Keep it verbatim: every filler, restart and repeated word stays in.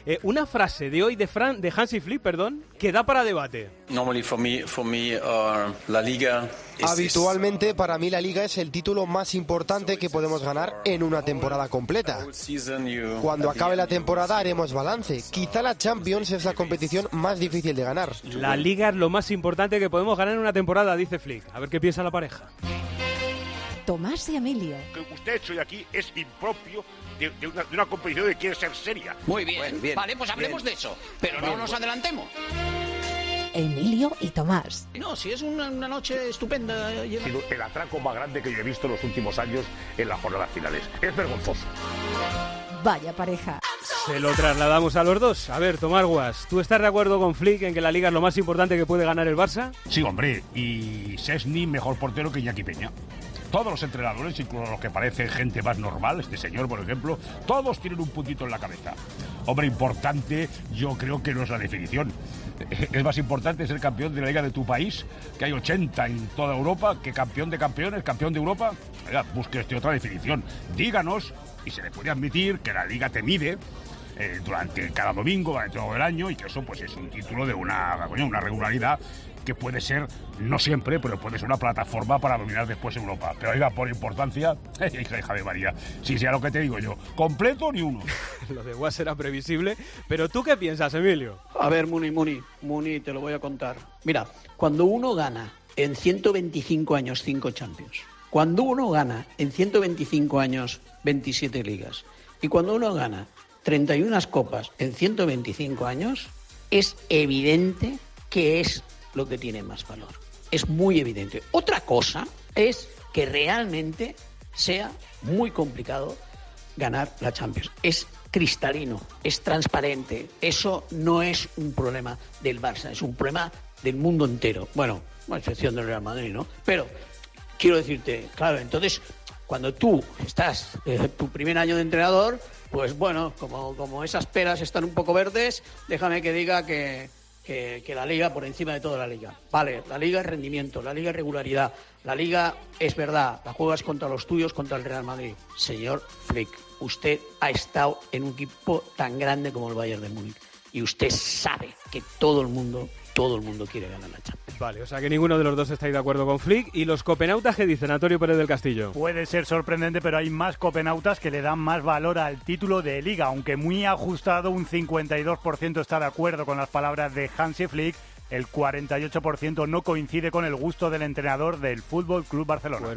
Eh, una frase de hoy de, Fran, de Hansi Flick, perdón, que da para debate. Normally for me, for me, uh, la Liga. Habitualmente, para mí, la Liga es el título más importante que podemos ganar en una temporada completa. Cuando acabe la temporada haremos balance. Quizá la Champions es la competición más difícil de ganar. La Liga es lo más importante que podemos ganar en una temporada, dice Flick. A ver qué piensa la pareja. Tomás y Emilio. Lo que usted ha hecho hoy aquí es impropio de, de, una, de una competición que quiere ser seria. Muy bien, Bueno, bien vale, pues hablemos bien. de eso, pero Bien, no nos bueno. adelantemos. Emilio y Tomás. No, si es una, una noche estupenda. Ha sido el atraco más grande que yo he visto en los últimos años en las jornadas finales. Es vergonzoso. Vaya pareja. Se lo trasladamos a los dos. A ver, Tomás Guas, ¿tú estás de acuerdo con Flick en que la Liga es lo más importante que puede ganar el Barça? Sí, hombre, y Szczęsny mejor portero que Iñaki Peña. Todos los entrenadores, incluso los que parecen gente más normal, este señor, por ejemplo, todos tienen un puntito en la cabeza. Hombre, importante, yo creo que no es la definición. Es más importante ser campeón de la Liga de tu país, que hay ochenta en toda Europa, que campeón de campeones, campeón de Europa. Oiga, busque usted otra definición. Díganos, y se le puede admitir que la Liga te mide eh, durante cada domingo, durante todo el año, y que eso pues es un título de una, coño, una regularidad que puede ser, no siempre, pero puede ser una plataforma para dominar después Europa. Pero oiga, por importancia, hija, hija de María, sí sea lo que te digo yo, completo ni uno. Lo de Guas era previsible, pero ¿tú qué piensas, Emilio? A ver, Muni, Muni, Muni, te lo voy a contar. Mira, cuando uno gana en ciento veinticinco años cinco Champions, cuando uno gana en ciento veinticinco años veintisiete ligas, y cuando uno gana treinta y una copas en ciento veinticinco años, es evidente que es lo que tiene más valor. Es muy evidente. Otra cosa es que realmente sea muy complicado ganar la Champions. Es cristalino, es transparente. Eso no es un problema del Barça, es un problema del mundo entero. Bueno, a excepción del Real Madrid, ¿no? Pero quiero decirte, claro, entonces, cuando tú estás eh, tu primer año de entrenador, pues bueno, como, como esas peras están un poco verdes, déjame que diga que Que, que la Liga por encima de toda la Liga. Vale, la Liga es rendimiento, la Liga es regularidad, la Liga es verdad, la juegas contra los tuyos, contra el Real Madrid. Señor Flick, usted ha estado en un equipo tan grande como el Bayern de Múnich y usted sabe que todo el mundo, todo el mundo quiere ganar la Champions. Vale, o sea que ninguno de los dos estáis de acuerdo con Flick. ¿Y los copenautas qué dicen, Antonio Pérez del Castillo? Puede ser sorprendente, pero hay más copenautas que le dan más valor al título de Liga, aunque muy ajustado, un cincuenta y dos por ciento está de acuerdo con las palabras de Hansi Flick, el cuarenta y ocho por ciento no coincide con el gusto del entrenador del F C Barcelona.